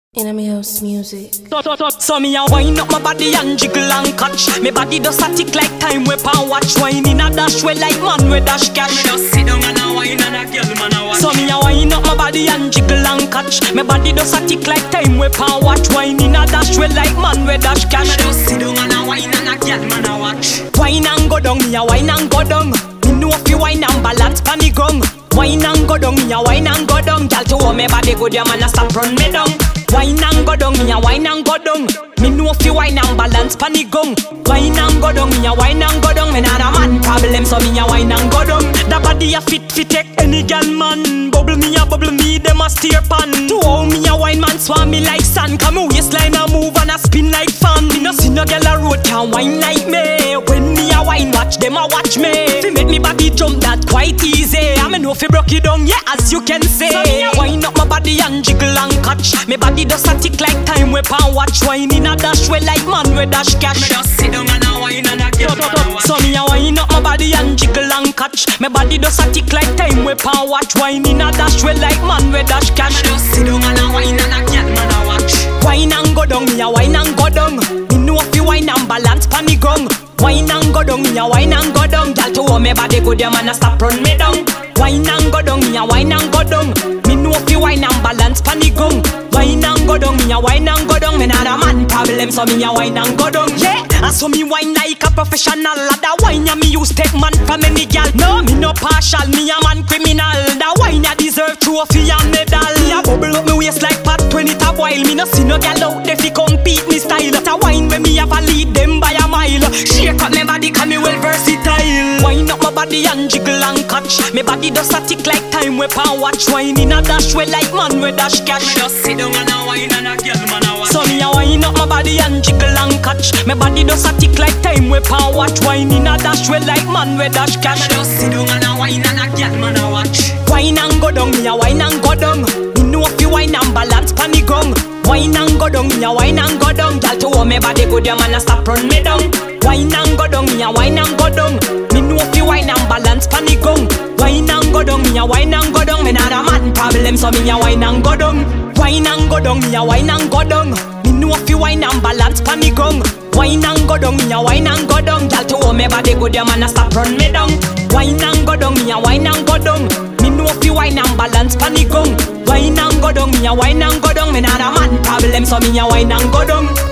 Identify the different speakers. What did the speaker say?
Speaker 1: Enemy house music.
Speaker 2: So me a wind up my body and jiggle and catch. Me body does a tick like time we pan watch. Wine in a dash way like man we dash cash. Me just sit down and a wine and a girl man a watch. So me a wind up my body and jiggle and catch. Me body does a tick like time we pan watch. Wine in a dash way like man we dash cash. Me just sit down and a wine and a girl man a watch. Wine and go down, me a wine and go down. Me know if you wine and balance pan the gong. Wine and go down, me a wine and go down. Girl to hold me body good, ya man a stop run me down. Wine and go down, me a wine and go down. Me know if you wine and balance pan the gong. Wine and go down, me a wine and go down. Me not a man problem, so me a wine and go down. That body a fit take any girl man. Bubble me, them a steer pan. To how me a wine man swam me like sand. Come me waistline a move and a spin like fan. Me no see no girl a road can wine like me. When me a wine watch, them a watch me. Fi make me body jump that quite easy. I me know fi broke it down, yeah, as you can say. So me a wine up my body and jiggle and catch. Me body does a tick like time we pan watch. Wine in a dash way like man we dash cash. Me just sit down and a wine and a girl man a watch. So me a wine up my body and jiggle and catch. Me body does a tick like time we pan watch. Wine in a dash way like man we dash cash. Me just sit down and a wine and a girl man a watch. Wine and go down, me a wine and go down. Me know if you wine and balance pan the gong. Wine and go down, me a wine and go down. Girl to hold me body good, ya man a stop run me down. Wine and go down, me a wine and go down. Me know if you wine and balance pan the gong. Wine and go down, me a wine and go down. Me not a man problem, so me a wine and go down. Yeah, and so me wine like a professional. That wine ya me use take man from any girl. No, me no partial, me a man criminal. That wine ya deserve trophy and medal. Me a bubble up me waist like pot when it a boil. Me no see no girl out there fi compete me style. That a wine when me have a lead them by a mile. Shake up me body 'cause me well versatile. Wine up my body and jiggle and catch. Me body does a tick like time we pan watch. Wine in a dash way like man we dash cash. Me just sit down and a wine and a girl man a watch. So me a wine up my body and jiggle and catch. Me body does a tick like time we pan watch. Wine in a dash way like man we dash cash. Me just sit down and a wine and a girl man a watch. Wine and go down, me a wine and go down. Me know if you wine and balance pan the gong. Wine and go down, me a wine and go down. Girl to hold me body good, ya man a stop run me down. Wine and go down, me a wine and go down. Me know if you wine and balance pan the gong. Wine and go down, me a wine and go down. Me not a man problem, so me a wine and go down. Wine and go down, me a wine and go down. Me know if you wine and balance pan the gong. Wine and go down, me a wine and go down. Girl to hold me body good, ya man a stop run me down. Wine and go down, me a wine and go down. Me know if you wine and balance pan the gong. Wine and go down, me a wine and go down. Me not a man problem, so me a wine and go down.